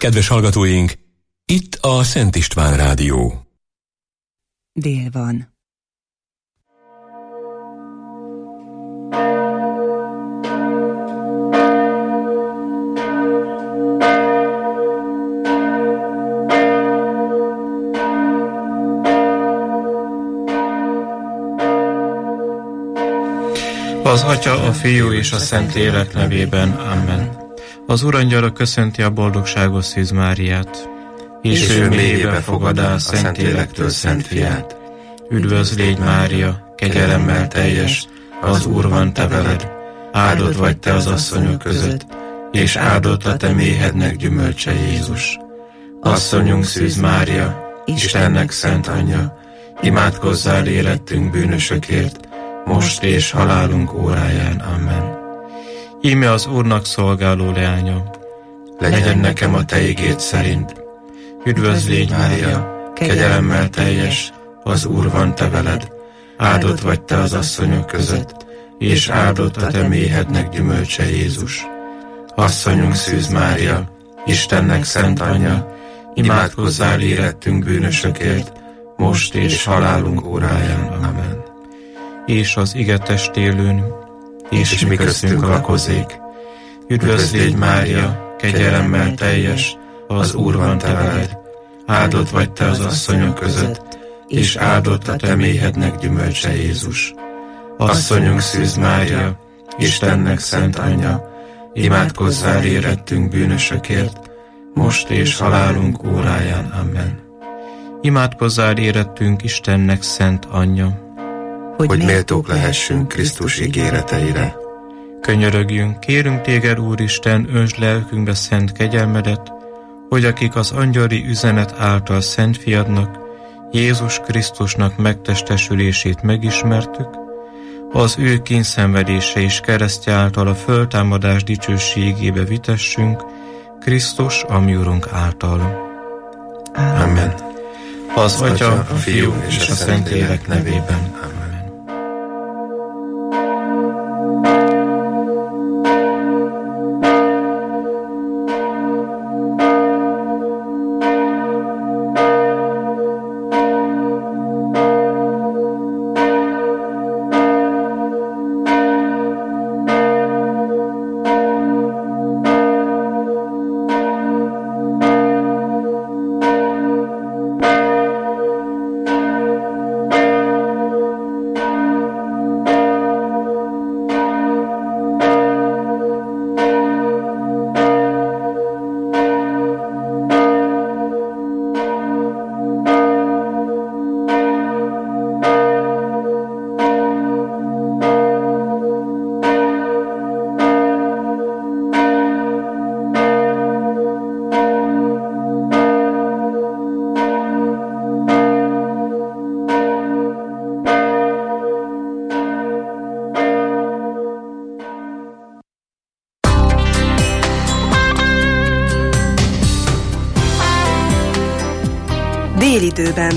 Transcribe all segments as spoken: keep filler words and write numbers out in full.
Kedves hallgatóink, itt a Szent István Rádió. Dél van. Az Atya, a Fiú és a Szentlélek nevében. Amen. Az Urangyala köszönti a boldogságos Szűz Máriát, és, és ő mélyébe fogadá a Szentlélektől Szent Fiát. Üdvözl légy, Mária, kegyelemmel teljes, az Úr van te veled, áldott vagy te az asszonyok között, és áldott a te méhednek gyümölcse Jézus. Asszonyunk Szűz Mária, Istennek szent anyja, imádkozzál érettünk bűnösökért, most és halálunk óráján. Amen. Íme az Úrnak szolgáló leánya, legyen nekem a te igéd szerint. Üdvözl légy, Mária, kegyelemmel teljes, az Úr van te veled, áldott vagy te az asszonyok között, és áldott a te méhednek gyümölcse Jézus. Asszonyunk Szűz Mária, Istennek szent anyja, imádkozzál érettünk bűnösökért, most és halálunk óráján. Amen. És az ige testélőn, és, és mi köztünk lakozik. Üdvözl légy, Mária, kegyelemmel teljes, az Úr van te veled, áldott vagy te az asszonyok között, és áldott a te méhednek gyümölcse Jézus. Asszonyunk Szűz Mária, Istennek szent anyja, imádkozzál érettünk bűnösökért, most és halálunk óráján. Amen. Imádkozzál érettünk Istennek szent anyja, hogy, hogy méltók lehessünk Krisztus ígéreteire. Könyörögjünk, kérünk téged, Úristen, öntsd lelkünkbe szent kegyelmedet, hogy akik az angyali üzenet által Szent Fiadnak, Jézus Krisztusnak megtestesülését megismertük, az ő kínszenvedése és keresztje által a föltámadás dicsőségébe vitessünk, Krisztus, a mi Urunk által. Amen. Az Atya, a Fiú és a Szentlélek nevében. Amen. Délidőben.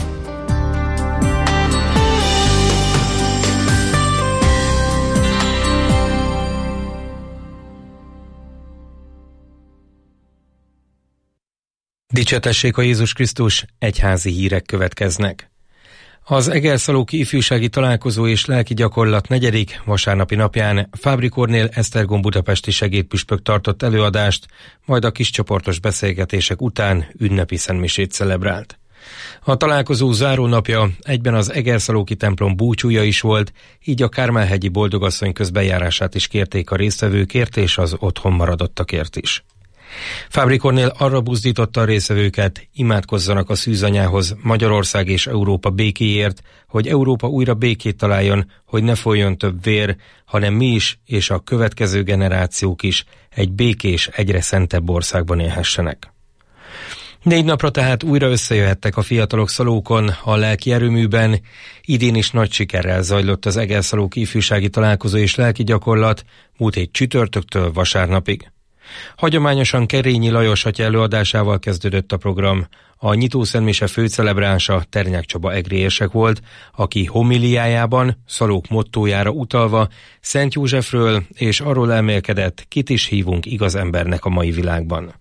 Dicsértessék a Jézus Krisztus, egyházi hírek következnek. Az Egerszalóki ifjúsági találkozó és lelki gyakorlat negyedik vasárnapi napján Fábry Kornél Esztergom budapesti segédpüspök tartott előadást, majd a kiscsoportos beszélgetések után ünnepi szentmisét celebrált. A találkozó zárónapja egyben az Egerszalóki templom búcsúja is volt, így a Kármel-hegyi Boldogasszony közbejárását is kérték a résztvevőkért és az otthon maradottakért is. Fábry Kornél arra buzdította a résztvevőket, imádkozzanak a szűzanyához Magyarország és Európa békéért, hogy Európa újra békét találjon, hogy ne folyjon több vér, hanem mi is és a következő generációk is egy békés, egyre szentebb országban élhessenek. Négy napra tehát újra összejöhettek a fiatalok Szalókon, a lelki erőműben. Idén is nagy sikerrel zajlott az Egerszalóki ifjúsági találkozó és lelki gyakorlat, múlt hét csütörtöktől vasárnapig. Hagyományosan Kerényi Lajos atya előadásával kezdődött a program. A nyitószentmise főcelebránsa Ternyák Csaba egri érsek volt, aki homiliájában, Szalók mottójára utalva Szent Józsefről és arról elmélkedett, kit is hívunk igaz embernek a mai világban.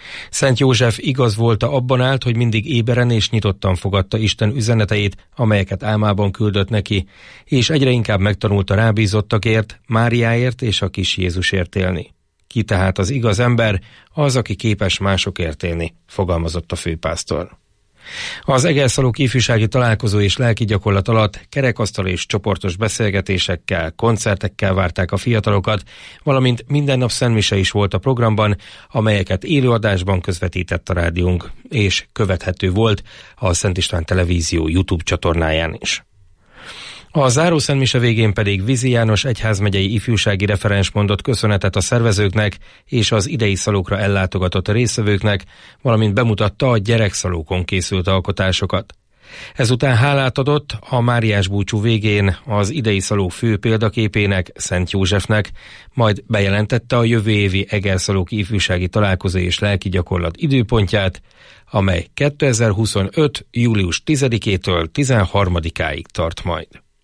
Szent József igaz volta abban állt, hogy mindig éberen és nyitottan fogadta Isten üzeneteit, amelyeket álmában küldött neki, és egyre inkább megtanulta rábízottakért, Máriáért és a kis Jézusért élni. Ki tehát az igaz ember? Az, aki képes másokért élni, fogalmazott a főpásztor. Az Egerszalóki ifjúsági találkozó és lelki gyakorlat alatt kerekasztal és csoportos beszélgetésekkel, koncertekkel várták a fiatalokat, valamint minden nap szentmise is volt a programban, amelyeket élőadásban közvetített a rádiónk, és követhető volt a Szent István Televízió YouTube csatornáján is. A zárószentmise végén pedig Vizi János egyházmegyei ifjúsági referens mondott köszönetet a szervezőknek és az idei szalókra ellátogatott résztvevőknek, valamint bemutatta a gyerekszalókon készült alkotásokat. Ezután hálát adott a Máriás búcsú végén az idei szaló fő példaképének, Szent Józsefnek, majd bejelentette a jövő évi Egerszalóki ifjúsági találkozó és lelki gyakorlat időpontját, amely kétezer-huszonöt. július tizedikétől tizenharmadikáig tart majd.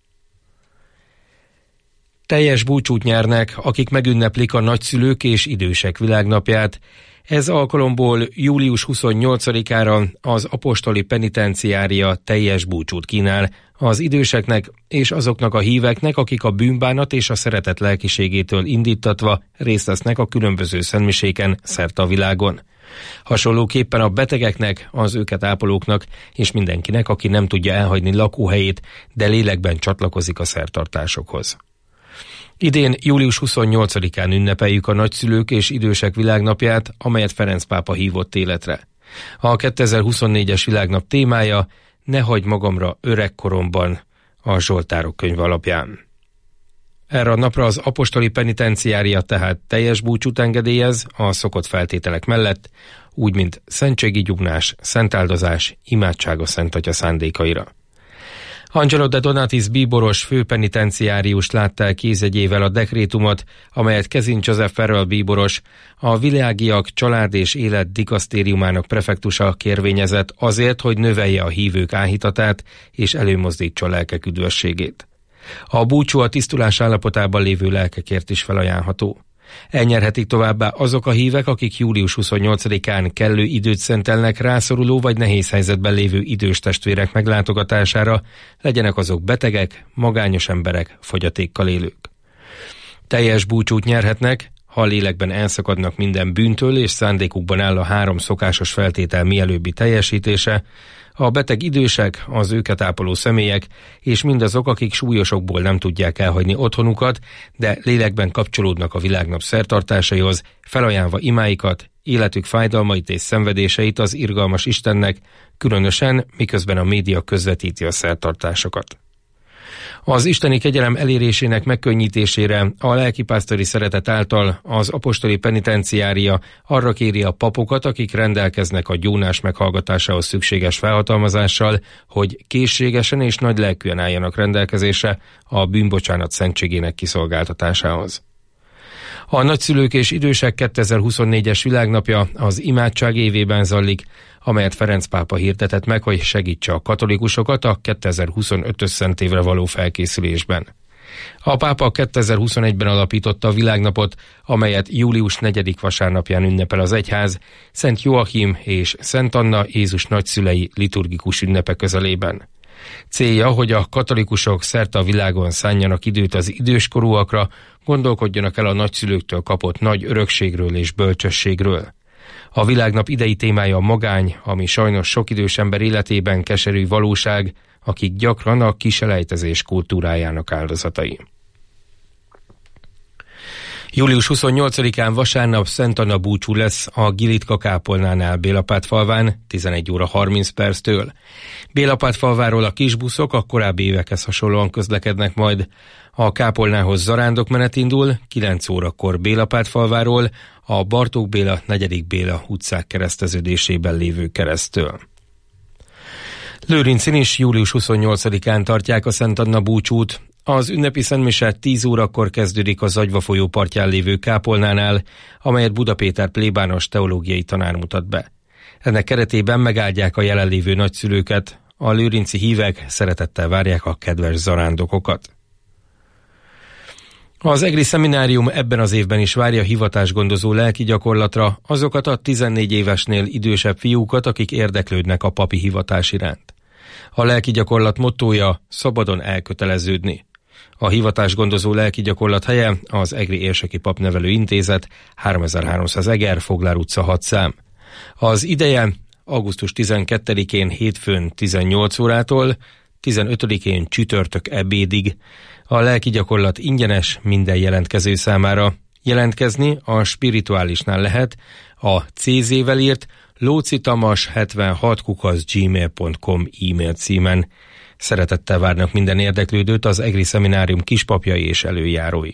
Teljes búcsút nyernek, akik megünneplik a nagyszülők és idősek világnapját. Ez alkalomból július huszonnyolcadikára az apostoli penitenciária teljes búcsút kínál az időseknek és azoknak a híveknek, akik a bűnbánat és a szeretet lelkiségétől indítatva részt vesznek a különböző szentmiséken szerte a világon. Hasonlóképpen a betegeknek, az őket ápolóknak és mindenkinek, aki nem tudja elhagyni lakóhelyét, de lélekben csatlakozik a szertartásokhoz. Idén július huszonnyolcadikán ünnepeljük a nagyszülők és idősek világnapját, amelyet Ferenc pápa hívott életre. A kétezer-huszonnégyes világnap témája Ne hagyd magamra öregkoromban, a Zsoltárok könyve alapján. Erre a napra az apostoli penitenciária tehát teljes búcsút engedélyez a szokott feltételek mellett, úgy mint szentségi gyugnás, szentáldozás, imádság a Szent Atya szándékaira. Angelo de Donatis bíboros főpenitenciárius látta el kézjegyével a dekrétumot, amelyet Kezin József Ferrell bíboros, a világiak család és élet dikasztériumának prefektusa kérvényezett azért, hogy növelje a hívők áhítatát és előmozdítsa a lelkek üdvösségét. A búcsú a tisztulás állapotában lévő lelkekért is felajánlható. Elnyerhetik továbbá azok a hívek, akik július huszonnyolcadikán kellő időt szentelnek rászoruló vagy nehéz helyzetben lévő idős testvérek meglátogatására, legyenek azok betegek, magányos emberek, fogyatékkal élők. Teljes búcsút nyerhetnek, ha a lélekben elszakadnak minden bűntől és szándékukban áll a három szokásos feltétel mielőbbi teljesítése, a beteg idősek, az őket ápoló személyek, és mindazok, akik súlyosokból nem tudják elhagyni otthonukat, de lélekben kapcsolódnak a világnap szertartásaihoz, felajánlva imáikat, életük fájdalmait és szenvedéseit az irgalmas Istennek, különösen miközben a média közvetíti a szertartásokat. Az isteni kegyelem elérésének megkönnyítésére a lelkipásztori szeretet által az apostoli penitenciária arra kéri a papokat, akik rendelkeznek a gyónás meghallgatásához szükséges felhatalmazással, hogy készségesen és nagy lelkűen álljanak rendelkezésre a bűnbocsánat szentségének kiszolgáltatásához. A nagyszülők és idősek kétezer-huszonnégyes világnapja az imádság évében zajlik, amelyet Ferenc pápa hirdetett meg, hogy segítse a katolikusokat a kétezer-huszonötös szentévre való felkészülésben. A pápa kétezer-huszonegyben alapította a világnapot, amelyet július negyedik vasárnapján ünnepel az egyház, Szent Joachim és Szent Anna Jézus nagyszülei liturgikus ünnepe közelében. Célja, hogy a katolikusok szerte a világon szánjanak időt az időskorúakra, gondolkodjanak el a nagyszülőktől kapott nagy örökségről és bölcsességről. A világnap idei témája a magány, ami sajnos sok idős ember életében keserű valóság, akik gyakran a kiselejtezés kultúrájának áldozatai. július huszonnyolcadikán vasárnap Szent Anna búcsú lesz a Gilitka kápolnánál Bélapátfalván tizenegy óra harminc perctől. Bélapátfalváról a kisbuszok a korábbi évekhez hasonlóan közlekednek majd. A kápolnához zarándokmenet indul, kilenc órakor Bélapátfalváról, a Bartók Béla, negyedik Béla utcák kereszteződésében lévő keresztől. Lőrincin is július huszonnyolcadikán tartják a Szent Anna búcsút. Az ünnepi szentmise tíz órakor kezdődik a Zagyva folyó partján lévő kápolnánál, amelyet Buda Péter plébános teológiai tanár mutat be. Ennek keretében megáldják a jelenlévő nagyszülőket, a lőrinci hívek szeretettel várják a kedves zarándokokat. Az egri szeminárium ebben az évben is várja hivatásgondozó lelki gyakorlatra azokat a tizennégy évesnél idősebb fiúkat, akik érdeklődnek a papi hivatás iránt. A lelki gyakorlat mottója szabadon elköteleződni. A hivatásgondozó lelki gyakorlat helye az Egri Érseki Papnevelő Intézet, háromezer-háromszáz Eger, Foglár utca hat szám. Az ideje augusztus tizenkettedikén hétfőn tizennyolc órától, tizenötödikén csütörtök ebédig. A lelki gyakorlat ingyenes minden jelentkező számára. Jelentkezni a spirituálisnál lehet a cé zével írt lócitamas hetvenhat kukac gmail pont com e-mail címen. Szeretettel várnak minden érdeklődőt az Egri Szeminárium kispapjai és előjárói.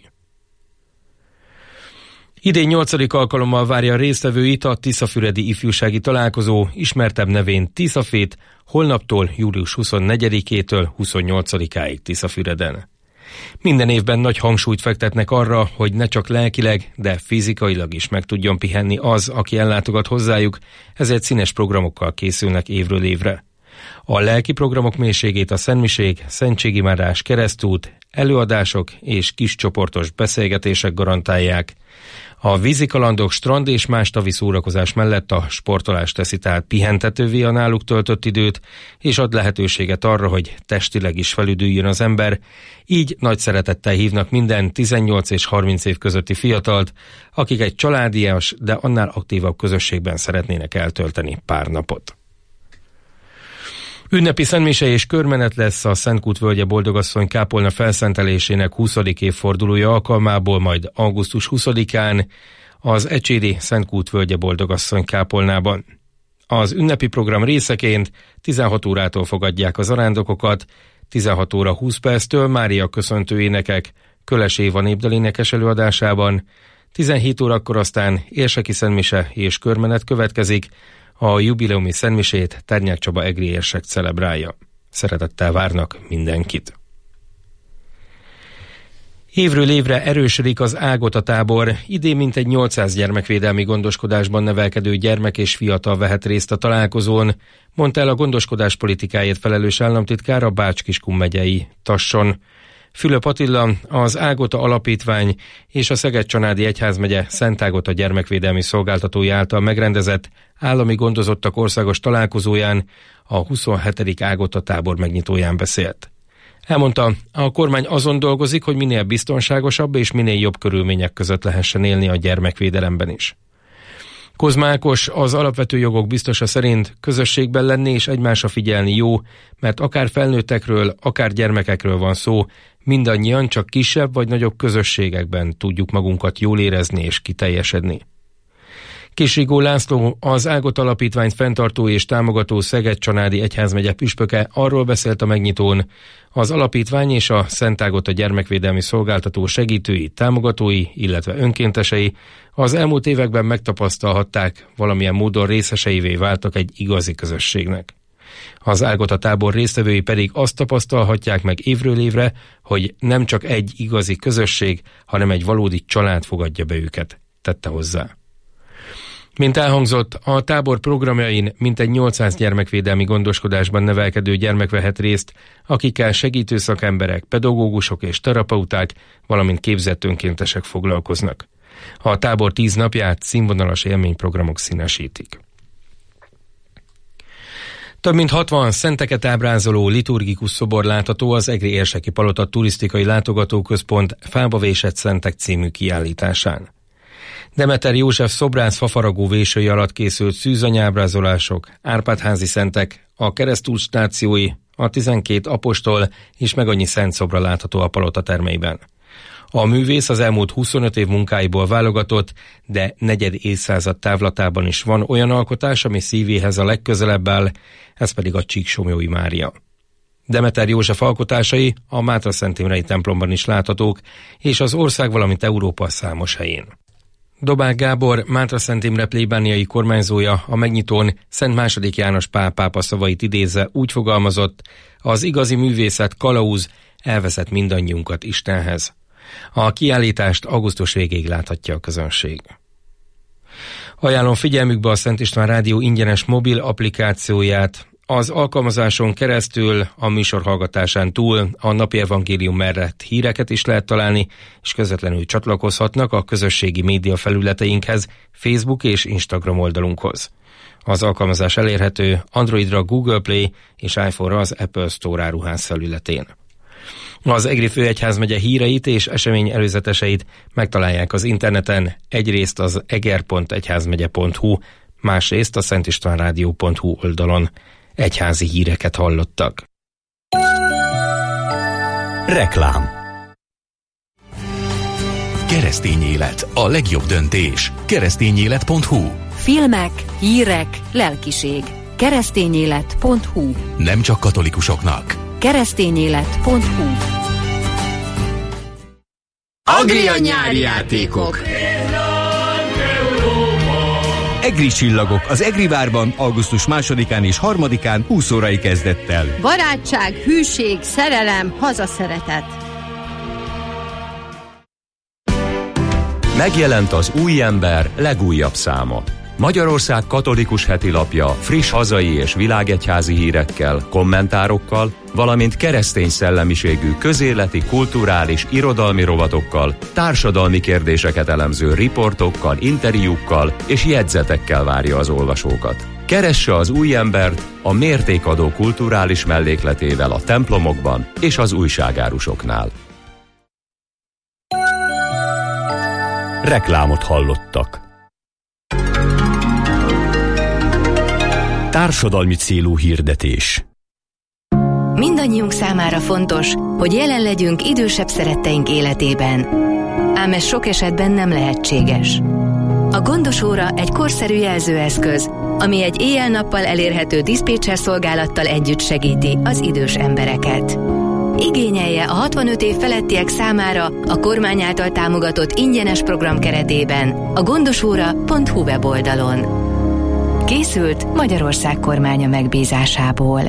Idén nyolcadik alkalommal várja résztvevőit a Tiszafüredi ifjúsági találkozó, ismertebb nevén Tiszafét, holnaptól július huszonnegyedikétől huszonnyolcadikáig Tiszafüreden. Minden évben nagy hangsúlyt fektetnek arra, hogy ne csak lelkileg, de fizikailag is meg tudjon pihenni az, aki ellátogat hozzájuk, ezért színes programokkal készülnek évről évre. A lelki programok mélységét a szentmiség, szentségimádás, keresztút, előadások és kiscsoportos beszélgetések garantálják. A vízikalandok, strand és más tavi szórakozás mellett a sportolás teszi tehát pihentetővé a náluk töltött időt, és ad lehetőséget arra, hogy testileg is felüdüljön az ember, így nagy szeretettel hívnak minden tizennyolc és harminc év közötti fiatalt, akik egy családias, de annál aktívabb közösségben szeretnének eltölteni pár napot. Ünnepi szentmise és körmenet lesz a Szentkút völgye Boldogasszony kápolna felszentelésének huszadik évfordulója alkalmából, majd augusztus huszadikán az ecsédi Szentkút völgye Boldogasszony kápolnában. Az ünnepi program részeként tizenhat órától fogadják az arándokokat, tizenhat óra húsz perctől Mária köszöntő énekek, Köles Éva népdalénekes előadásában, tizenhét órakor aztán érseki szentmise és körmenet következik, a jubileumi szentmisét Ternyák Csaba egri érsek celebrálja. Szeretettel várnak mindenkit. Évről évre erősödik az Ágota tábor, idén mintegy nyolcszáz gyermekvédelmi gondoskodásban nevelkedő gyermek és fiatal vehet részt a találkozón, mondta el a gondoskodás politikáért felelős államtitkár a Bács-Kiskun megyei Tasson. Fülöp Attila, az Ágota Alapítvány és a Szeged-Csanádi Egyházmegye Szent Ágota gyermekvédelmi szolgáltatói által megrendezett állami gondozottak országos találkozóján a huszonhetedik Ágota tábor megnyitóján beszélt. Elmondta, a kormány azon dolgozik, hogy minél biztonságosabb és minél jobb körülmények között lehessen élni a gyermekvédelemben is. Kozma Ákos, az alapvető jogok biztosa szerint közösségben lenni és egymásra figyelni jó, mert akár felnőttekről, akár gyermekekről van szó, mindannyian csak kisebb vagy nagyobb közösségekben tudjuk magunkat jól érezni és kiteljesedni. Kisrigó László, az Ágota Alapítványt fenntartó és támogató Szeged-Csanádi Egyházmegye püspöke arról beszélt a megnyitón, az alapítvány és a Szent Ágota gyermekvédelmi szolgáltató segítői, támogatói, illetve önkéntesei az elmúlt években megtapasztalhatták, valamilyen módon részeseivé váltak egy igazi közösségnek. Az Ágota tábor résztvevői pedig azt tapasztalhatják meg évről évre, hogy nem csak egy igazi közösség, hanem egy valódi család fogadja be őket, tette hozzá. Mint elhangzott, a tábor programjain mintegy nyolcszáz gyermekvédelmi gondoskodásban nevelkedő gyermek vehet részt, akikkel segítő szakemberek, pedagógusok és terapeuták, valamint képzett önkéntesek foglalkoznak. A tábor tíz napját színvonalas élményprogramok színesítik. Több mint hatvan szenteket ábrázoló liturgikus szobor látható az Egri Érseki Palota Turisztikai Látogatóközpont Fába vésett szentek című kiállításán. Demeter József szobrász fafaragó vésői alatt készült szűzanyábrázolások, Árpád-házi szentek, a keresztút stációi, a tizenkét apostol és meg annyi szent szobra látható a palota termeiben. A művész az elmúlt huszonöt év munkáiból válogatott, de negyed évszázad távlatában is van olyan alkotás, ami szívéhez a legközelebb áll, ez pedig a Csíksomlyói Mária. Demeter József alkotásai a Mátra-Szent-Imrei templomban is láthatók, és az ország, valamint Európa számos helyén. Dobák Gábor, Mátra-Szent Imre plébániai kormányzója a megnyitón Szent második János Pál pápa szavait idézve úgy fogalmazott, az igazi művészet kalauz, elvezet mindannyiunkat Istenhez. A kiállítást augusztus végéig láthatja a közönség. Ajánlom figyelmükbe a Szent István Rádió ingyenes mobil applikációját. Az alkalmazáson keresztül a műsor hallgatásán túl a napi evangélium mellett híreket is lehet találni, és közvetlenül csatlakozhatnak a közösségi média felületeinkhez, Facebook és Instagram oldalunkhoz. Az alkalmazás elérhető Androidra Google Play és iPhone-ra az Apple Store áruház felületén. Az Egri főegyházmegye híreit és esemény előzeteseit megtalálják az interneten, egyrészt az eger pont egyházmegye pont hu, másrészt a szentistvánrádió pont hu oldalon. Egyházi híreket hallottak. Reklám. Keresztény élet, a legjobb döntés. keresztényélet pont hu. Filmek, hírek, lelkiség. keresztényélet pont hu. Nem csak katolikusoknak. keresztényélet pont hu. Agria nyári játékok. Egri csillagok az Egri várban augusztus másodikán és harmadikán húsz órai kezdettel. Barátság, hűség, szerelem, hazaszeretet. Megjelent az Új Ember legújabb száma. Magyarország katolikus hetilapja friss hazai és világegyházi hírekkel, kommentárokkal, valamint keresztény szellemiségű közéleti, kulturális, irodalmi rovatokkal, társadalmi kérdéseket elemző riportokkal, interjúkkal és jegyzetekkel várja az olvasókat. Keresse az Új Embert a mértékadó kulturális mellékletével a templomokban és az újságárusoknál. Reklámot hallottak. Társadalmi célú hirdetés. Mindannyiunk számára fontos, hogy jelen legyünk idősebb szeretteink életében. Ám ez sok esetben nem lehetséges. A gondosóra egy korszerű jelzőeszköz, ami egy éjjel-nappal elérhető diszpécser szolgálattal együtt segíti az idős embereket. Igényelje a hatvanöt év felettiek számára a kormány által támogatott ingyenes program keretében a gondosóra pont hu weboldalon. Készült Magyarország kormánya megbízásából.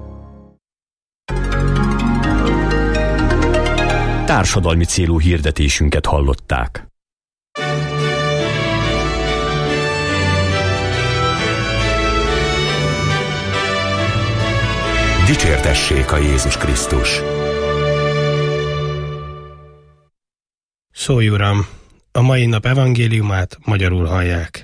Társadalmi célú hirdetésünket hallották. Dicsértessék a Jézus Krisztus! Szólj, Uram! A mai nap evangéliumát magyarul hallják.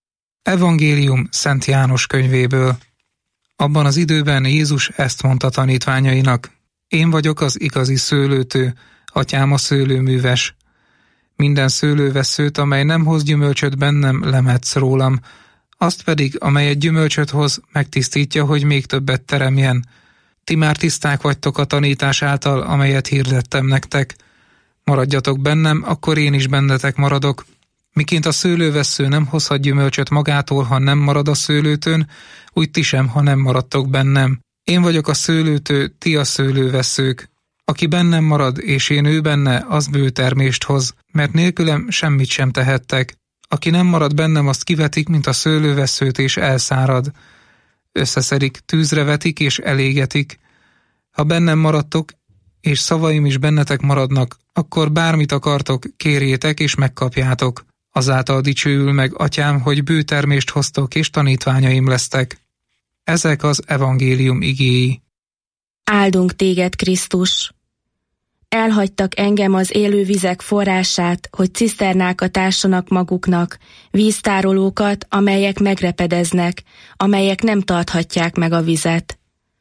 Evangélium Szent János könyvéből. Abban az időben Jézus ezt mondta tanítványainak: Én vagyok az igazi szőlőtő, atyám a szőlőműves. Minden szőlővesszőt, amely nem hoz gyümölcsöt bennem, lemetsz rólam, azt pedig, amelyet gyümölcsöt hoz, megtisztítja, hogy még többet teremjen. Ti már tiszták vagytok a tanítás által, amelyet hirdettem nektek. Maradjatok bennem, akkor én is bennetek maradok. Miként a szőlővessző nem hozhat gyümölcsöt magától, ha nem marad a szőlőtőn, úgy ti sem, ha nem maradtok bennem. Én vagyok a szőlőtő, ti a szőlővesszők. Aki bennem marad, és én ő benne, az bő termést hoz, mert nélkülem semmit sem tehettek. Aki nem marad bennem, azt kivetik, mint a szőlővesszőt, és elszárad. Összeszedik, tűzre vetik, és elégetik. Ha bennem maradtok, és szavaim is bennetek maradnak, akkor bármit akartok, kérjétek, és megkapjátok. Azáltal dicsőül meg atyám, hogy bő termést hoztok, és tanítványaim lesztek. Ezek az evangélium igéi. Áldunk téged, Krisztus! Elhagytak engem az élő vizek forrását, hogy ciszternákat tássanak maguknak, víztárolókat, amelyek megrepedeznek, amelyek nem tarthatják meg a vizet.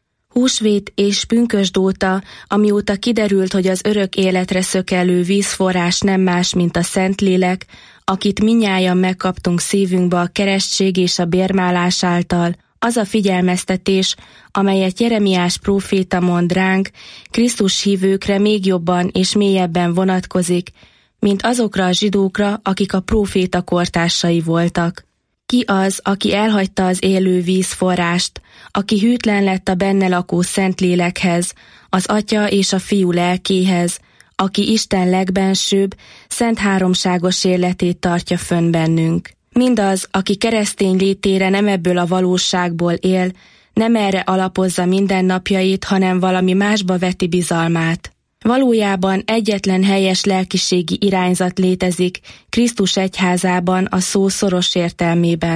Húsvét és pünkösd óta, amióta kiderült, hogy az örök életre szökelő vízforrás nem más, mint a Szentlélek, akit mindnyájan megkaptunk szívünkbe a keresztség és a bérmálás által, az a figyelmeztetés, amelyet Jeremiás próféta mond ránk, Krisztus hívőkre még jobban és mélyebben vonatkozik, mint azokra a zsidókra, akik a próféta kortársai voltak. Ki az, aki elhagyta az élő vízforrást, aki hűtlen lett a benne lakó Szentlélekhez, az Atya és a Fiú lelkéhez, aki Isten legbensőbb, szent háromságos életét tartja fönn bennünk. Mindaz, aki keresztény létére nem ebből a valóságból él, nem erre alapozza mindennapjait, hanem valami másba veti bizalmát. Valójában egyetlen helyes lelkiségi irányzat létezik Krisztus egyházában a szó szoros értelmében,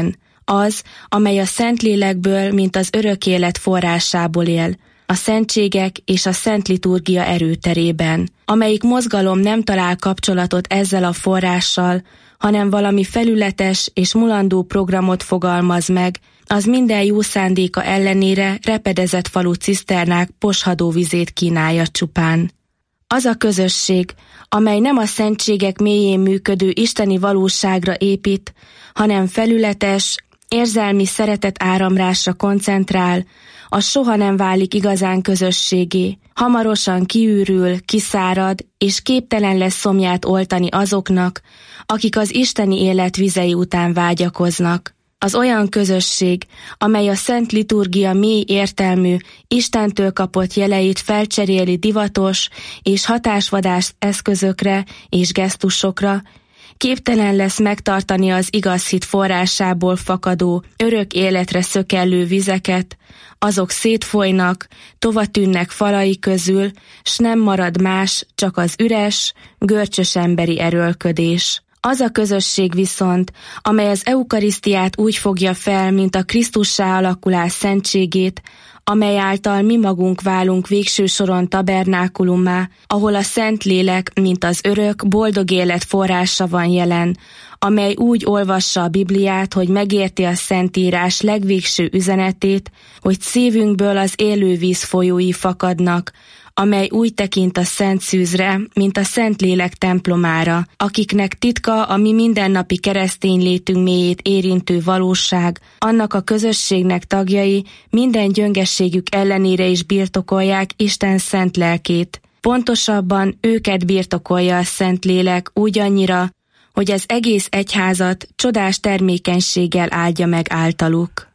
az, amely a Szentlélekből, mint az örök élet forrásából él, a szentségek és a szent liturgia erőterében, amelyik mozgalom nem talál kapcsolatot ezzel a forrással, hanem valami felületes és mulandó programot fogalmaz meg, az minden jó szándéka ellenére repedezett falu ciszternák poshadó vizét kínálja csupán. Az a közösség, amely nem a szentségek mélyén működő isteni valóságra épít, hanem felületes, érzelmi szeretet áramlásra koncentrál, az soha nem válik igazán közösségé, hamarosan kiürül, kiszárad, és képtelen lesz szomját oltani azoknak, akik az isteni élet vizei után vágyakoznak. Az olyan közösség, amely a szent liturgia mély értelmű, Istentől kapott jeleit felcseréli divatos és hatásvadász eszközökre és gesztusokra, képtelen lesz megtartani az igaz hit forrásából fakadó, örök életre szökellő vizeket, azok szétfolynak, tovatűnnek falai közül, s nem marad más, csak az üres, görcsös emberi erőlködés. Az a közösség viszont, amely az eukarisztiát úgy fogja fel, mint a Krisztussá alakulás szentségét, amely által mi magunk válunk végső soron tabernákulummá, ahol a Szentlélek, mint az örök, boldog élet forrása van jelen, amely úgy olvassa a Bibliát, hogy megérti a Szentírás legvégső üzenetét, hogy szívünkből az élő víz folyói fakadnak, amely úgy tekint a szent szűzre, mint a Szentlélek templomára, akiknek titka a mi mindennapi keresztény létünk mélyét érintő valóság, annak a közösségnek tagjai minden gyöngességük ellenére is birtokolják Isten szent lelkét. Pontosabban őket birtokolja a Szentlélek úgy annyira, hogy az egész egyházat csodás termékenységgel áldja meg általuk.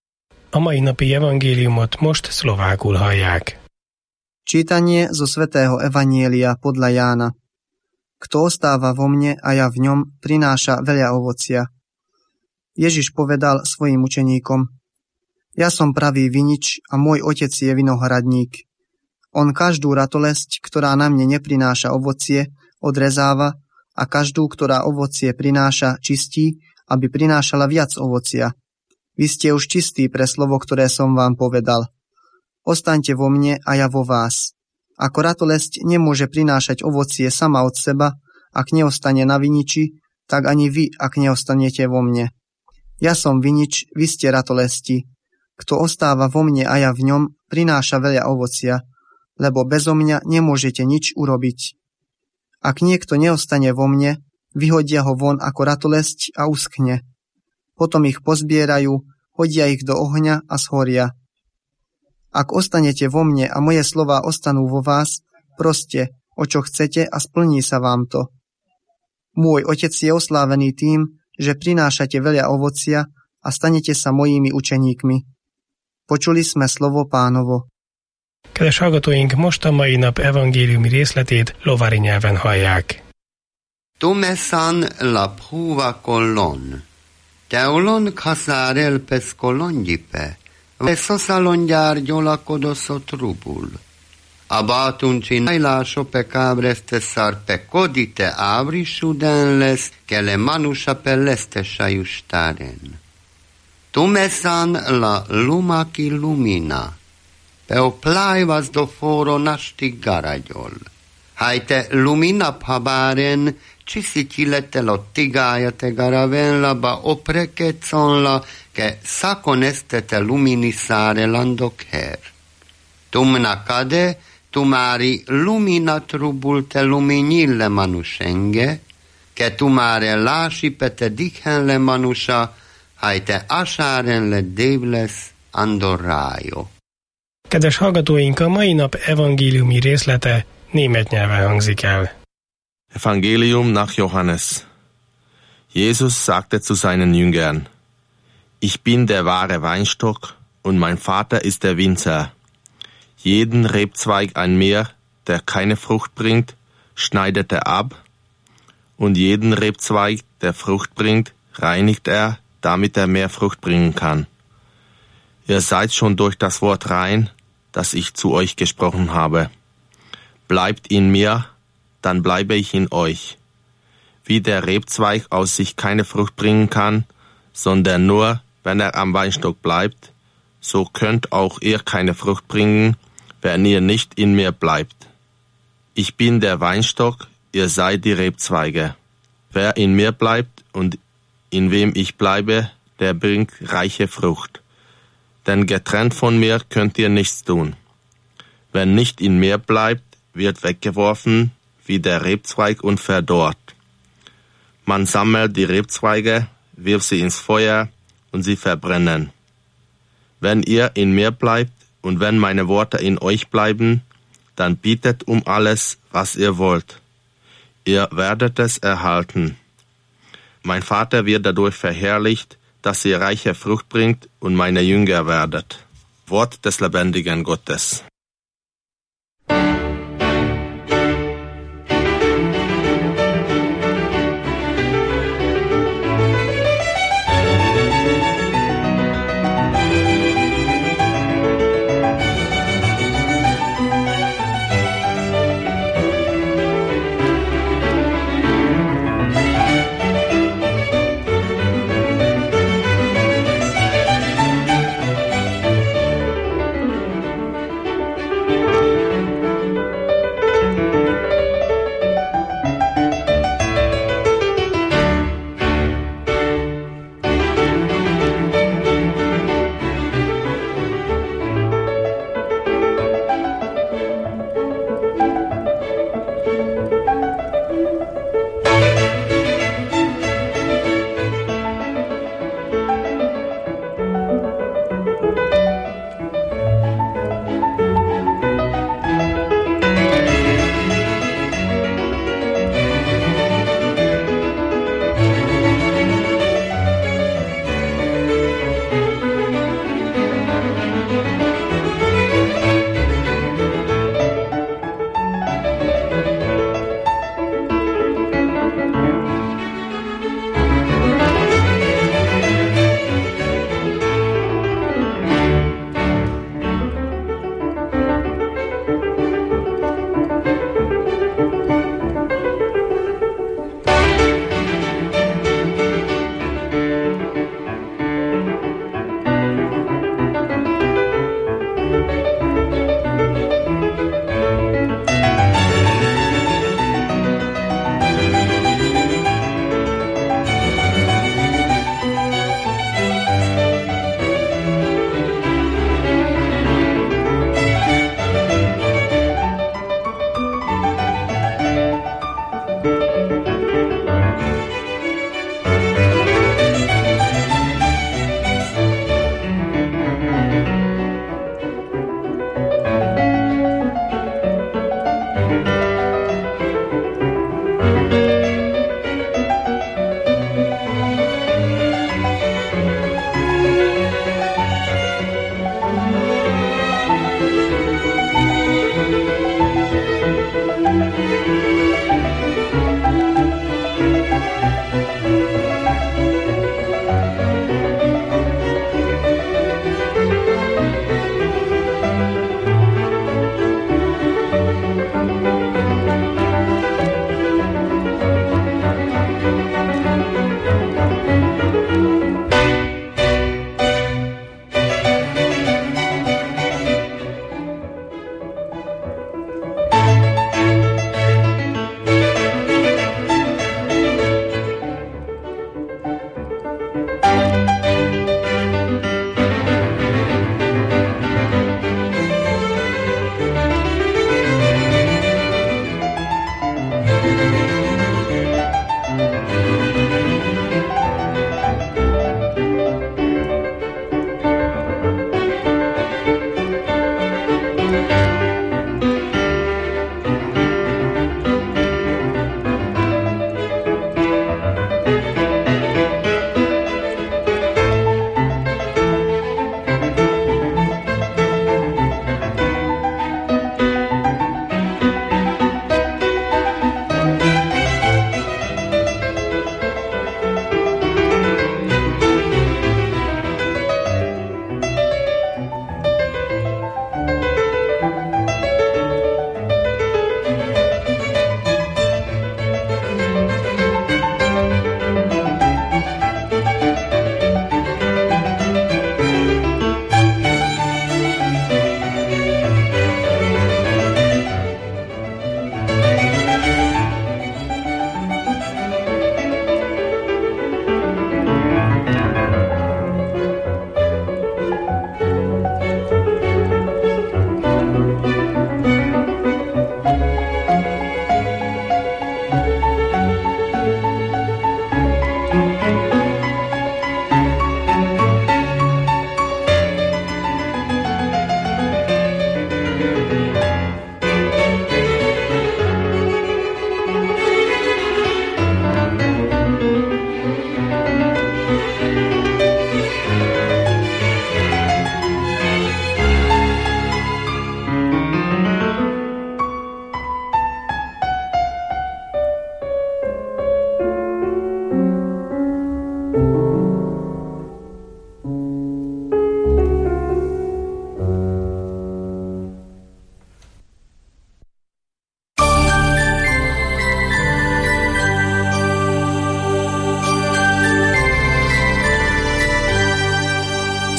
A mai napi evangéliumot most szlovákul hallják. Čítanie zo svätého Evanielia podľa Jána. Kto ostáva vo mne a ja v ňom, prináša veľa ovocia. Ježiš povedal svojim učeníkom: Ja som pravý vinič a môj otec je vinohradník. On každú ratolesť, ktorá na mne neprináša ovocie, odrezáva a každú, ktorá ovocie prináša, čistí, aby prinášala viac ovocia. Vy ste už čistí pre slovo, ktoré som vám povedal. Ostaňte vo mne a ja vo vás. Ako ratolesť nemôže prinášať ovocie sama od seba, ak neostane na viniči, tak ani vy, ak neostanete vo mne. Ja som vinič, vy ste ratolesti. Kto ostáva vo mne a ja v ňom, prináša veľa ovocia, lebo bezo mňa nemôžete nič urobiť. Ak niekto neostane vo mne, vyhodia ho von ako ratolesť a uschne. Potom ich pozbierajú, hodia ich do ohňa a schoria. Ak ostanete vo mne a moje slová ostanú vo vás, proste, o čo chcete a splní sa vám to. Môj otec je oslávený tým, že prinášate veľa ovocia a stanete sa mojimi učeníkmi. Počuli sme slovo Pánovo. Kedves hallgatóink, most a mai nap evangéliumi részletét lovári nyelven hallják. Tumesan la pruva kolon. Teolon kasárel pes kolongipe. Veszoszalon gyárgyolakodoszo trubul. Abatunci najláso pe cabreste sar pe codite avrisuden les, che le manusha pe leste shaiustaren. Tumesan la lumaki lumina, pe o plaivas do foro nashti garagyol. Haite lumina pabaren, Csiszitylete la tigája te garaven la ba opreketson la ke sakonestete luminisare landok her. Tumna kade tumari lumina trubulte luminille manusenge, ke tumare lási pete dikhenle manusa, hajte asáren le dévles andorrájo. Kedves hallgatóink, a mai nap evangéliumi részlete német nyelven hangzik el. Evangelium nach Johannes. Jesus sagte zu seinen Jüngern: Ich bin der wahre Weinstock und mein Vater ist der Winzer. Jeden Rebzweig an mir, der keine Frucht bringt, schneidet er ab, und jeden Rebzweig, der Frucht bringt, reinigt er, damit er mehr Frucht bringen kann. Ihr seid schon durch das Wort rein, das ich zu euch gesprochen habe. Bleibt in mir, dann bleibe ich in euch. Wie der Rebzweig aus sich keine Frucht bringen kann, sondern nur, wenn er am Weinstock bleibt, so könnt auch ihr keine Frucht bringen, wenn ihr nicht in mir bleibt. Ich bin der Weinstock, ihr seid die Rebzweige. Wer in mir bleibt und in wem ich bleibe, der bringt reiche Frucht. Denn getrennt von mir könnt ihr nichts tun. Wer nicht in mir bleibt, wird weggeworfen wie der Rebzweig und verdorrt. Man sammelt die Rebzweige, wirft sie ins Feuer und sie verbrennen. Wenn ihr in mir bleibt und wenn meine Worte in euch bleiben, dann bittet um alles, was ihr wollt. Ihr werdet es erhalten. Mein Vater wird dadurch verherrlicht, dass ihr reiche Frucht bringt und meine Jünger werdet. Wort des lebendigen Gottes.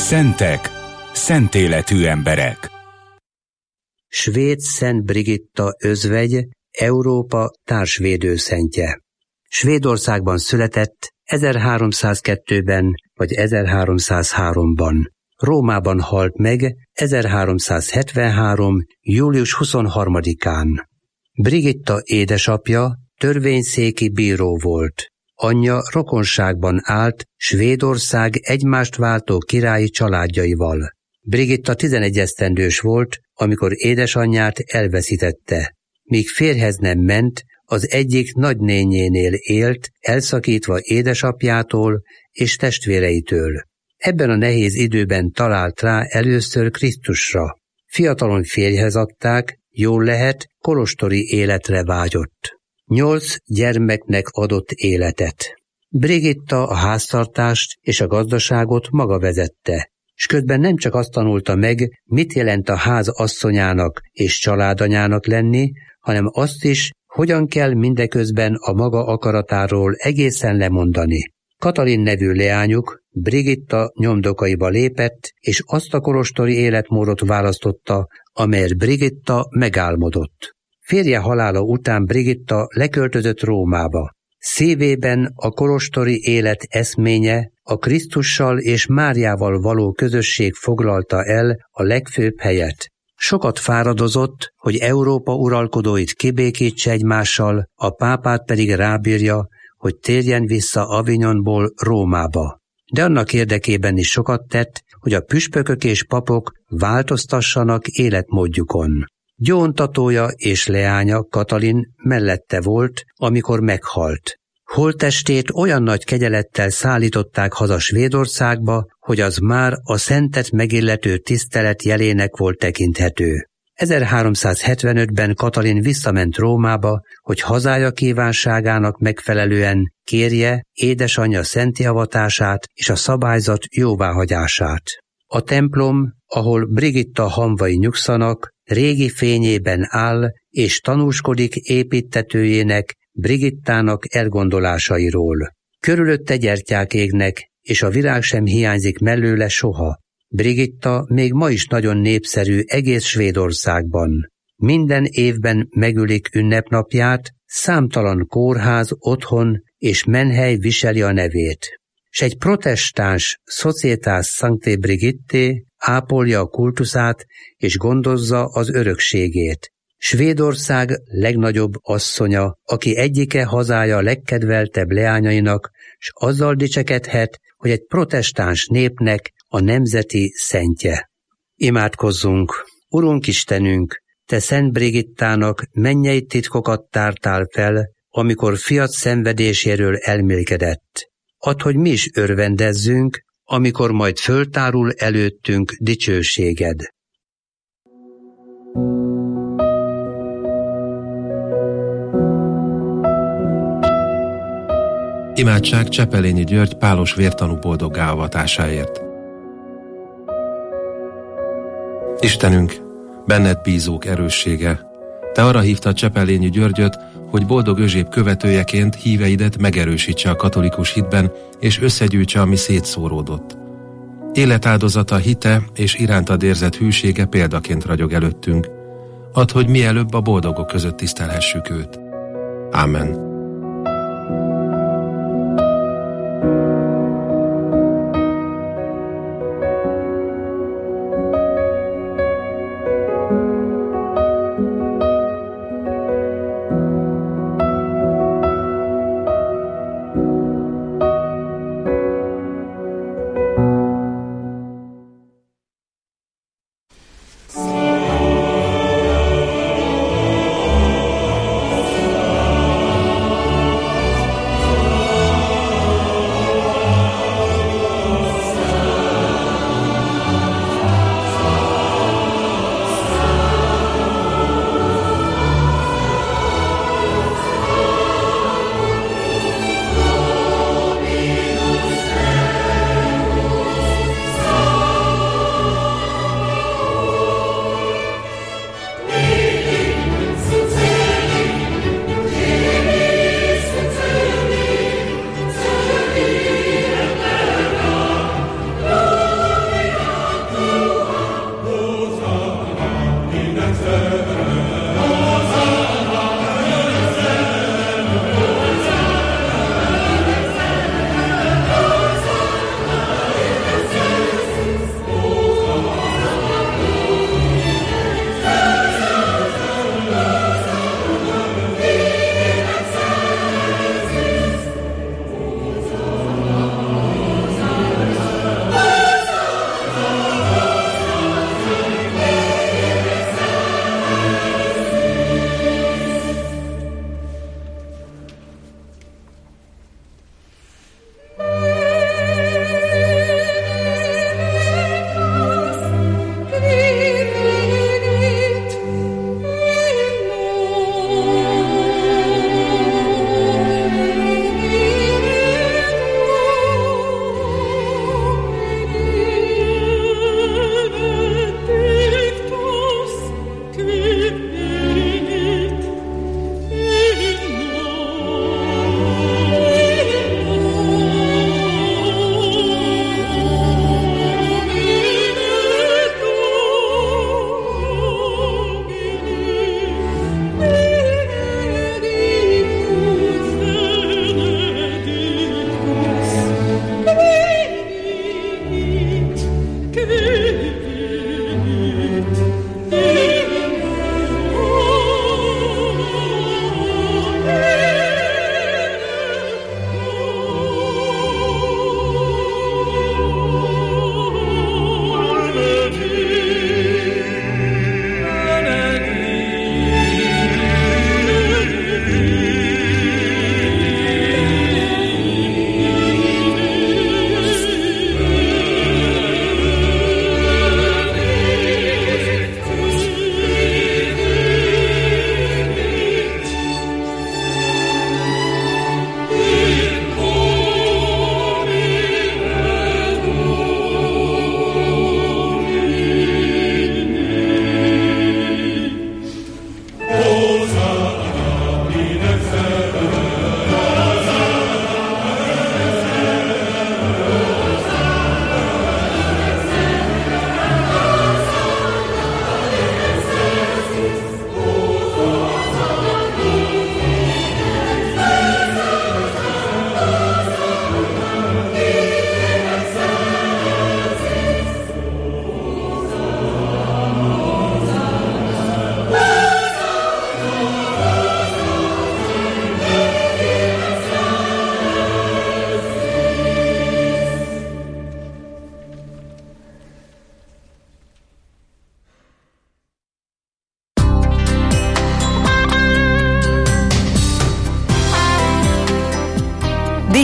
Szentek, szentéletű emberek. Svéd Szent Brigitta özvegy, Európa társvédőszentje. Svédországban született ezerháromszázkettőben vagy ezerháromszázháromban. Rómában halt meg ezerháromszázhetvenhárom. július huszonharmadikán. Brigitta édesapja törvényszéki bíró volt. Anyja rokonságban állt Svédország egymást váltó királyi családjaival. Brigitta tizenegy esztendős volt, amikor édesanyját elveszítette. Míg férjhez nem ment, az egyik nagynényénél élt, elszakítva édesapjától és testvéreitől. Ebben a nehéz időben talált rá először Krisztusra. Fiatalon férjhez adták, jól lehet, kolostori életre vágyott. Nyolc gyermeknek adott életet. Brigitta a háztartást és a gazdaságot maga vezette, s közben nem csak azt tanulta meg, mit jelent a ház asszonyának és családanyának lenni, hanem azt is, hogyan kell mindeközben a maga akaratáról egészen lemondani. Katalin nevű leányuk Brigitta nyomdokaiba lépett, és azt a kolostori életmódot választotta, amelyet Brigitta megálmodott. Férje halála után Brigitta leköltözött Rómába. Szívében a kolostori élet eszménye, a Krisztussal és Máriával való közösség foglalta el a legfőbb helyet. Sokat fáradozott, hogy Európa uralkodóit kibékítse egymással, a pápát pedig rábírja, hogy térjen vissza Avignonból Rómába. De annak érdekében is sokat tett, hogy a püspökök és papok változtassanak életmódjukon. Gyóntatója és leánya Katalin mellette volt, amikor meghalt. Holttestét olyan nagy kegyelettel szállították haza Svédországba, hogy az már a szentet megillető tisztelet jelének volt tekinthető. ezerháromszázhetvenötben Katalin visszament Rómába, hogy hazája kívánságának megfelelően kérje édesanyja szenti avatását és a szabályzat jóváhagyását. A templom, ahol Brigitta hamvai nyugszanak, régi fényében áll és tanúskodik építtetőjének, Brigittának elgondolásairól. Körülötte gyertyák égnek, és a virág sem hiányzik mellőle soha. Brigitta még ma is nagyon népszerű egész Svédországban. Minden évben megülik ünnepnapját, számtalan kórház, otthon és menhely viseli a nevét. S egy protestáns Societas Sanctae Brigittae ápolja a kultuszát és gondozza az örökségét. Svédország legnagyobb asszonya, aki egyike hazája legkedveltebb leányainak, s azzal dicsekedhet, hogy egy protestáns népnek a nemzeti szentje. Imádkozzunk! Urunk Istenünk, Te Szent Brigittának mennyei titkokat tártál fel, amikor fiat szenvedéséről elmélkedett. Add, hogy mi is örvendezzünk, amikor majd föltárul előttünk dicsőséged. Imádság Csepelényi György pálos vértanú boldoggá avatásáért. Istenünk, benned bízók erőssége, Te arra hívtad Csepelényi Györgyöt, hogy boldog özséb követőjeként híveidet megerősítse a katolikus hitben, és összegyűjtse, ami szétszóródott. Életáldozata, hite és irántad érzett hűsége példaként ragyog előttünk. Add, hogy mielőbb a boldogok között tisztelhessük őt. Ámen.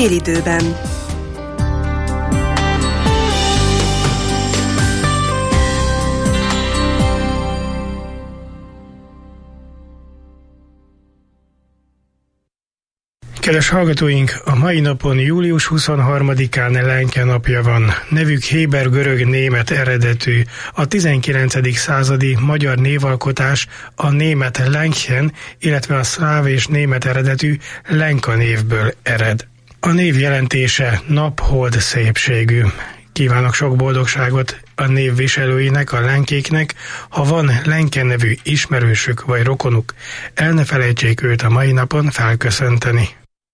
Délidőben. Kedves hallgatóink, a mai napon július huszonharmadikán Lenke napja van. Nevük héber-görög-német eredetű. A tizenkilencedik századi magyar névalkotás a német Lenchen, illetve a szláv és német eredetű Lenka névből ered. A név jelentése nap-hold szépségű. Kívánok sok boldogságot a név viselőinek, a lenkéknek. Ha van Lenke nevű ismerősük vagy rokonuk, el ne felejtsék őt a mai napon felköszönteni.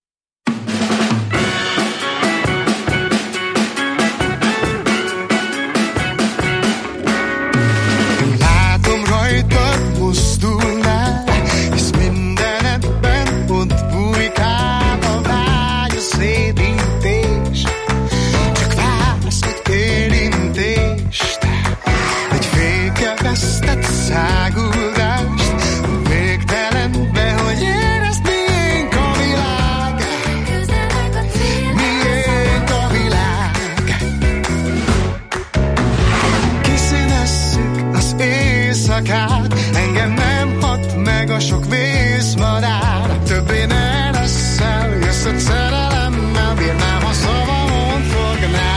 Engem nem hat meg a sok vészmadár, többé ne leszel, jössz a szerelemmel, bírnám, ha szavamon fognál.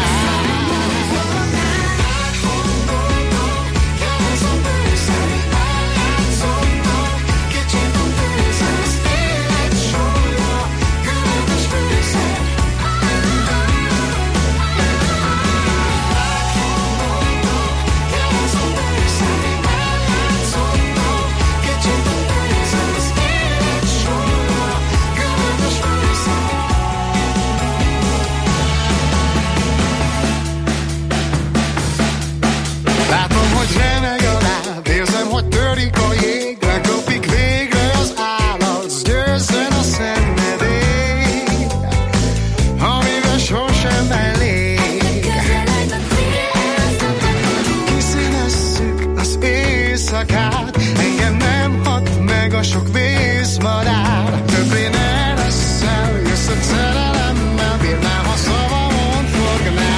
Engem nem hat meg a sok vészmadár, többé ne leszel, jössz a szerelemmel, bírnám, ha szavamon fognál.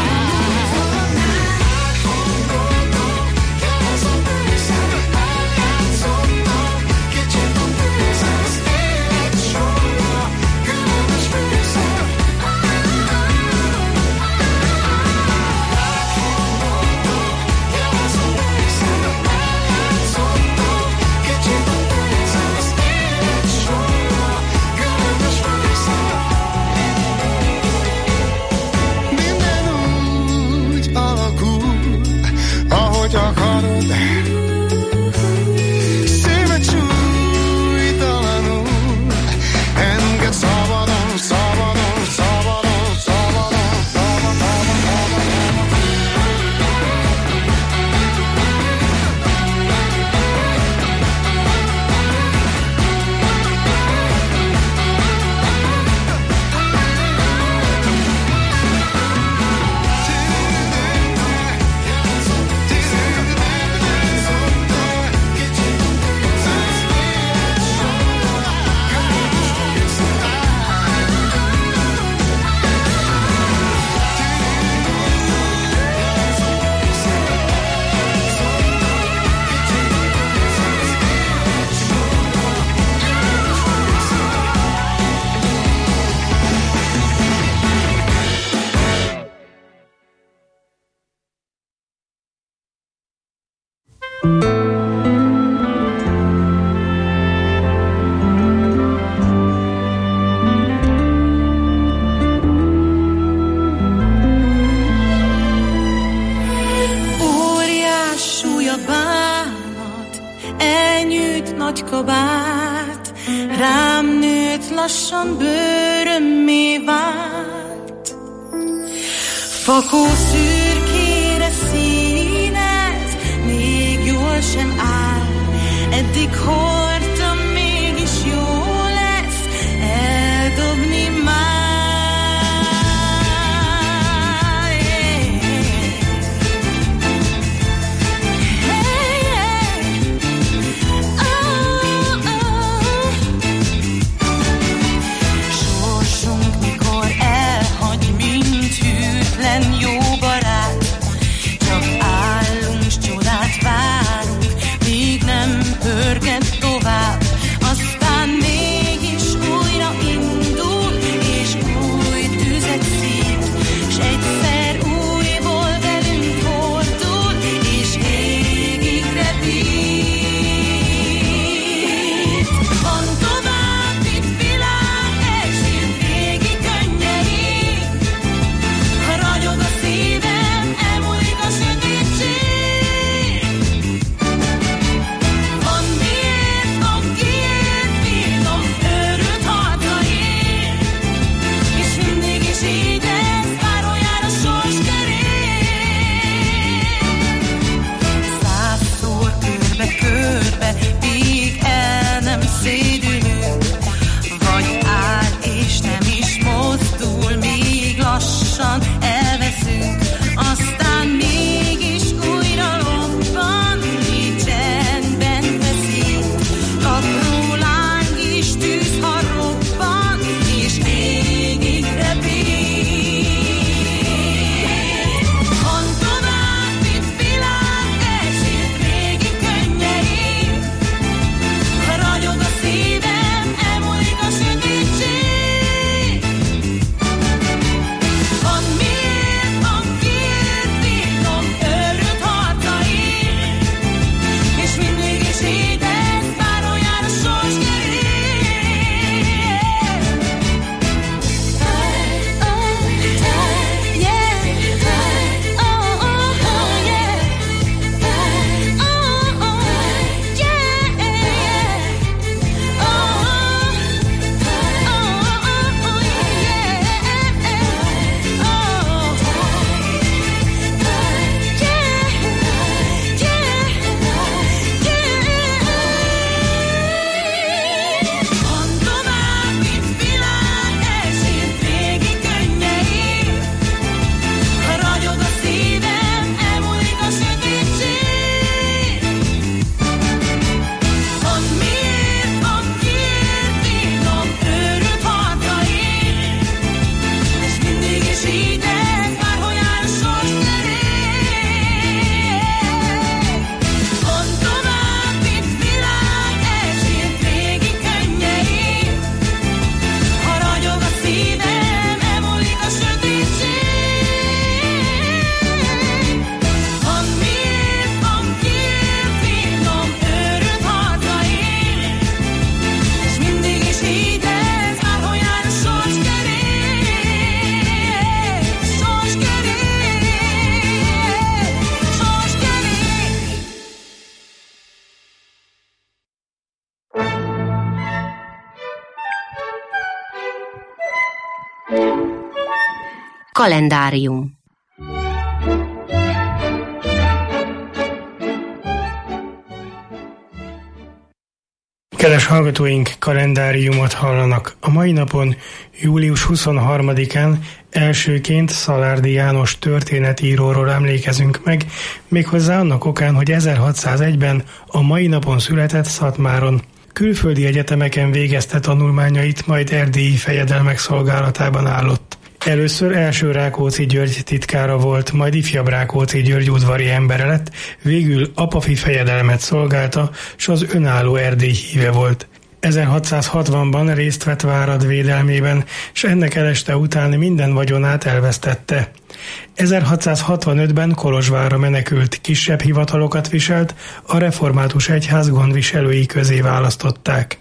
lassan bőrömmé vált. Fakó szürkére színed még jól sem áll, eddig hordtam, mégis jó lesz eldobni már. Sorsunk mikor Kalendárium. Kedves hallgatóink, kalendáriumot hallanak. A mai napon, július huszonharmadikán elsőként Szalárdhi János történetíróról emlékezünk meg, méghozzá annak okán, hogy ezerhatszázegyben a mai napon született Szatmáron. Külföldi egyetemeken végezte tanulmányait, majd erdélyi fejedelmek szolgálatában állott. Először első Rákóczi György titkára volt, majd ifjabb Rákóczi György udvari embere lett, végül apafi fejedelmet szolgálta, s az önálló Erdély híve volt. ezerhatszázhatvanban részt vett Várad védelmében, s ennek eleste után minden vagyonát elvesztette. ezerhatszázhatvanötben Kolozsvárra menekült, kisebb hivatalokat viselt, a református egyház gondviselői közé választották.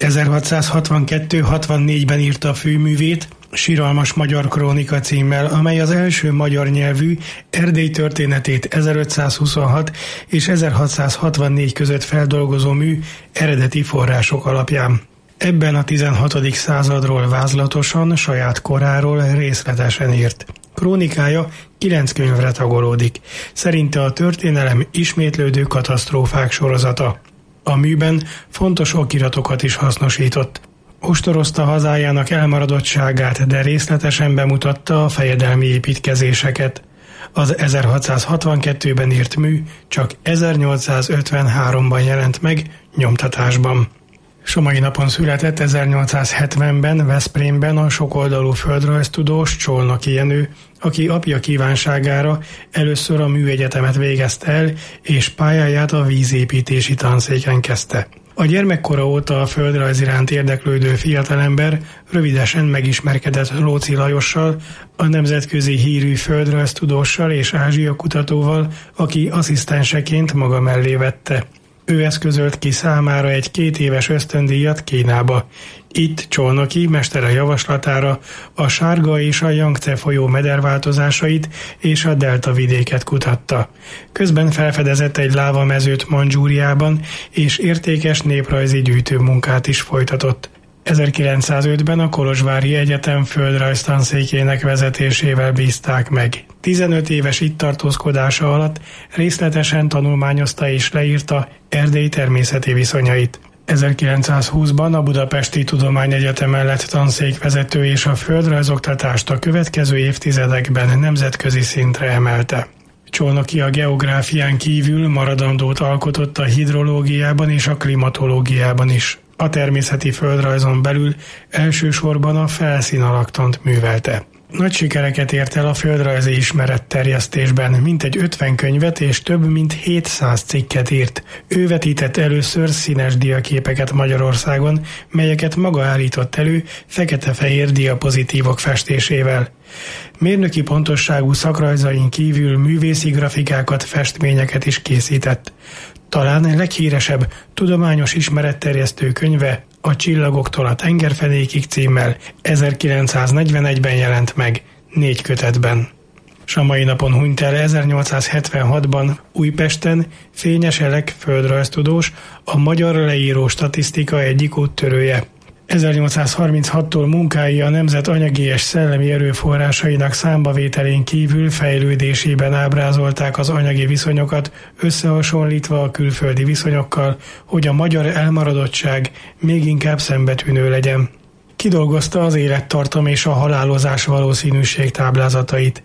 ezerhatszázhatvankettő-hatvannégyben írta a főművét, Siralmas magyar krónika címmel, amely az első magyar nyelvű Erdély történetét ezerötszázhuszonhat és ezerhatszázhatvannégy között feldolgozó mű eredeti források alapján. Ebben a tizenhatodik századról vázlatosan, saját koráról részletesen írt. Krónikája kilenc könyvre tagolódik. Szerinte a történelem ismétlődő katasztrófák sorozata. A műben fontos okiratokat is hasznosított. Ostorozta hazájának elmaradottságát, de részletesen bemutatta a fejedelmi építkezéseket. Az ezerhatszázhatvankettőben írt mű csak ezernyolcszázötvenháromban jelent meg nyomtatásban. S a mai napon született ezernyolcszázhetvenben Veszprémben a sokoldalú földrajztudós Csolnoki Jenő, aki apja kívánságára először a műegyetemet végezte el, és pályáját a vízépítési tanszéken kezdte. A gyermekkora óta a földrajz iránt érdeklődő fiatalember rövidesen megismerkedett Lóczy Lajossal, a nemzetközi hírű földrajztudóssal és Ázsia kutatóval, aki asszisztenseként maga mellé vette. Ő eszközölt ki számára egy két éves ösztöndíjat Kínába. Itt Csolnoki mestere javaslatára a Sárga és a Jangce folyó mederváltozásait és a delta vidéket kutatta. Közben felfedezett egy lávamezőt Mandzsúriában, és értékes néprajzi gyűjtőmunkát is folytatott. ezerkilencszázötben a Kolozsvári Egyetem földrajztanszékének vezetésével bízták meg. tizenöt éves itt tartózkodása alatt részletesen tanulmányozta és leírta Erdély természeti viszonyait. ezerkilencszázhúszban a Budapesti Tudományegyetemen lett tanszékvezető, és a földrajzoktatást a következő évtizedekben nemzetközi szintre emelte. Csolnoki a geográfián kívül maradandót alkotott a hidrológiában és a klimatológiában is. A természeti földrajzon belül elsősorban a felszínalaktant művelte. Nagy sikereket ért el a földrajzi ismeret terjesztésben, mintegy ötven könyvet és több mint hétszáz cikket írt. Ő vetített először színes diaképeket Magyarországon, melyeket maga állított elő fekete-fehér diapozitívok festésével. Mérnöki pontosságú szakrajzain kívül művészi grafikákat, festményeket is készített. Talán leghíresebb tudományos ismeretterjesztő könyve a Csillagoktól a tengerfenékig címmel ezerkilencszáznegyvenegyben jelent meg, négy kötetben. S a mai napon hunyt el ezernyolcszázhetvenhatban Újpesten Fényes Elek földrajztudós, a magyar leíró statisztika egyik úttörője. ezernyolcszázharminchattól munkái a nemzet anyagi és szellemi erőforrásainak számbavételén kívül fejlődésében ábrázolták az anyagi viszonyokat, összehasonlítva a külföldi viszonyokkal, hogy a magyar elmaradottság még inkább szembetűnő legyen. Kidolgozta az élettartam és a halálozás valószínűség táblázatait.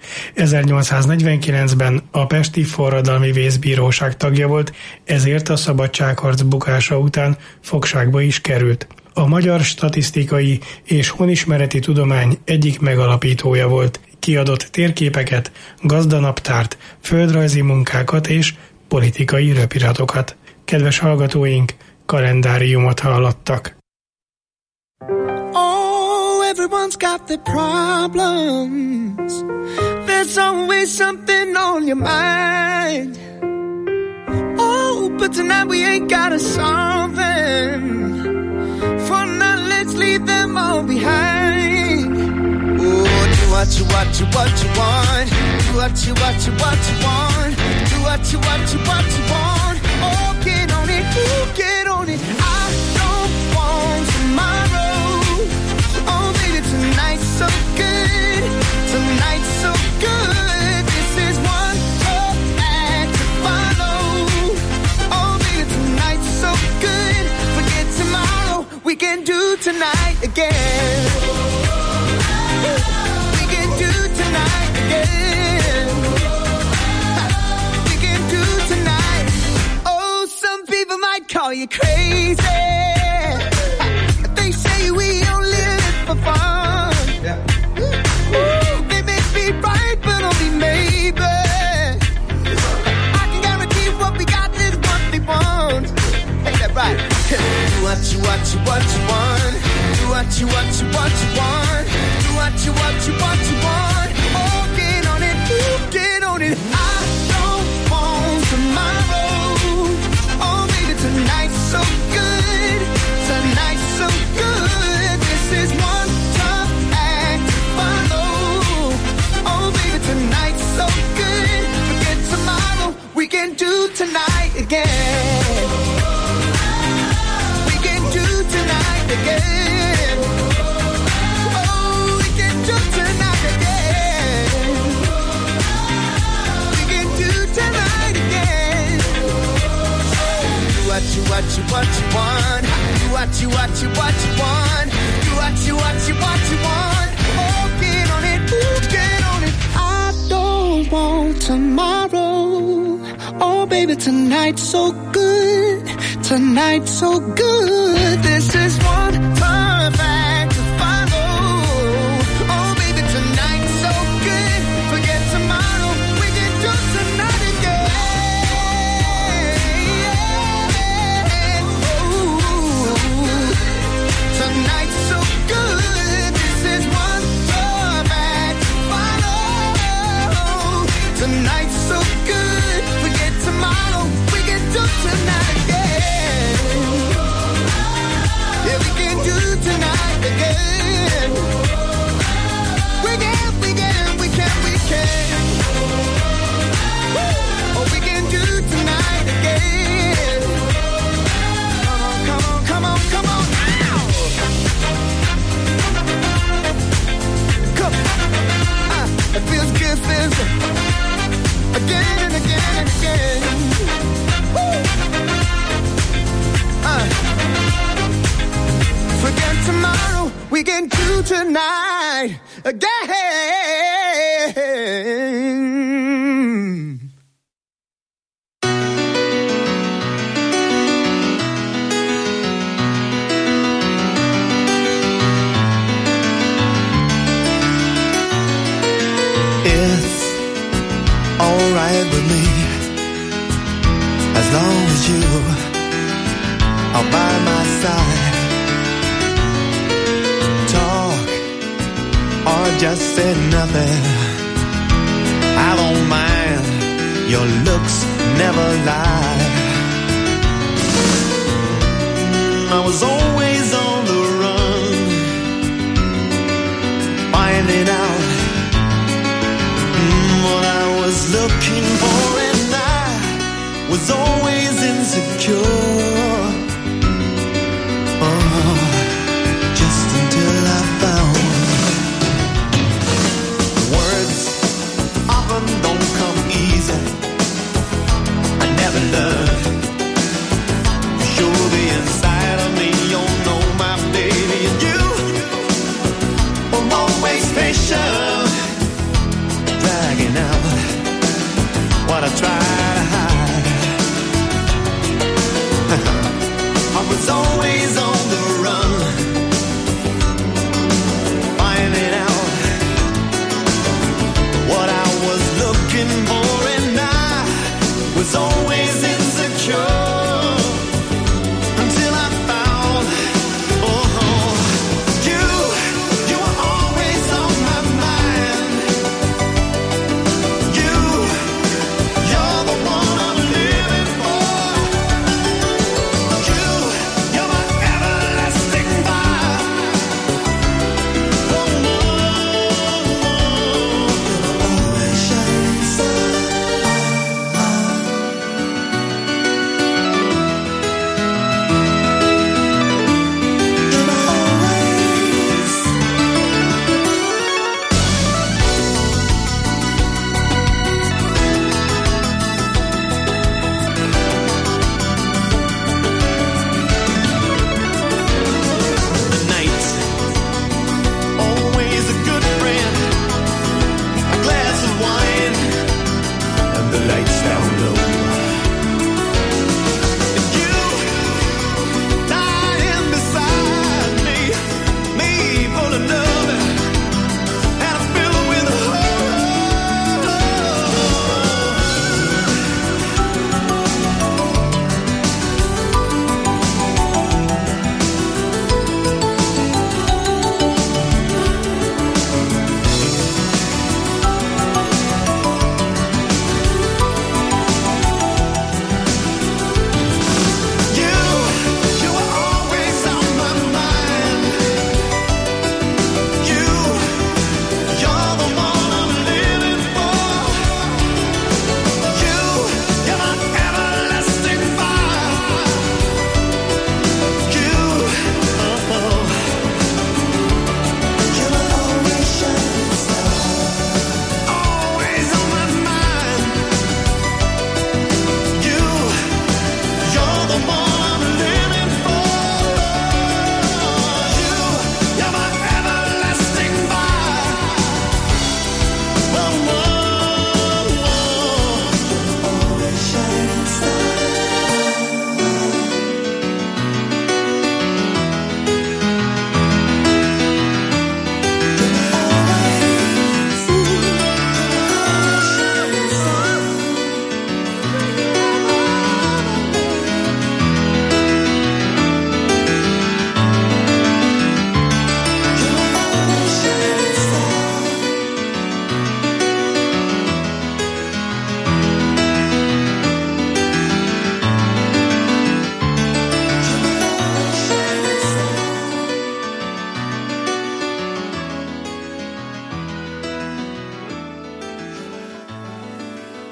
ezernyolcszáznegyvenkilencben a Pesti Forradalmi Vészbíróság tagja volt, ezért a szabadságharc bukása után fogságba is került. A magyar statisztikai és honismereti tudomány egyik megalapítója volt. Kiadott térképeket, gazdanaptárt, földrajzi munkákat és politikai röpiratokat. Kedves hallgatóink, kalendáriumot hallottak. Oh, everyone's got their problems. There's always something on your mind. Oh, but tonight we ain't gotta solve them. For now, let's leave them all behind. Oh, do what you, what you, what you want. Do what you, what you, what you want. Do what you, what you, what you want. Oh, get on it, ooh, get on it. I don't want tomorrow. Oh, baby, tonight's so good. Tonight's so you crazy? They say we only live for fun. Yeah. Ooh, they may be right, but only maybe. I can guarantee what we got is what they want. Ain't that right? Do what you, what you, what you want. Do what you, what you, what you want. Do what you, what you, what you want. Oh, get on it, ooh, get on it. I don't want tomorrow. Oh, baby, tonight's so good. Tonight's so good. This is one tough act to follow. Oh, baby, tonight's so good. Forget tomorrow. We can do tonight again. We can do tonight again. Oh, we can do tonight again. We can do tonight again. Do what you, what you, what you want. Do what you, what you, what you want. Do what you, what you, what you want. Oh, get on it, ooh, get on it. I don't want tomorrow. Oh, baby, tonight's so good. Tonight's so good. This is one perfect to follow. Oh, baby, tonight's so good. Forget tomorrow. We can do tonight again. Oh, tonight's so good. This is one perfect to follow. Tonight's so good. Forget tomorrow. We can do tonight again. Yeah, we can do tonight again. We can, we can, we can, we can. Oh, we can do tonight again. Come on, come on, come on, come on. Come on. Ah, it feels good, feels good. Again and again and again. Woo. Uh. Forget tomorrow, we can do tonight again. It's alright with me, as long as you are by my side. Talk or just say nothing, I don't mind, your looks never lie. I was always on the run, finding out what I was looking for, and I was always insecure. Oh, just until I found words often don't come easy. I never learned to show the inside of me. You know my baby, and you were always patient, dragging out what I try to hide. I was always on the run, finding out what I was looking for, and I was always insecure until I found, oh, you, you were always on my mind. You, you're the one I'm living for. You, you're my everlasting fire. Oh, no, always shining star. Down low.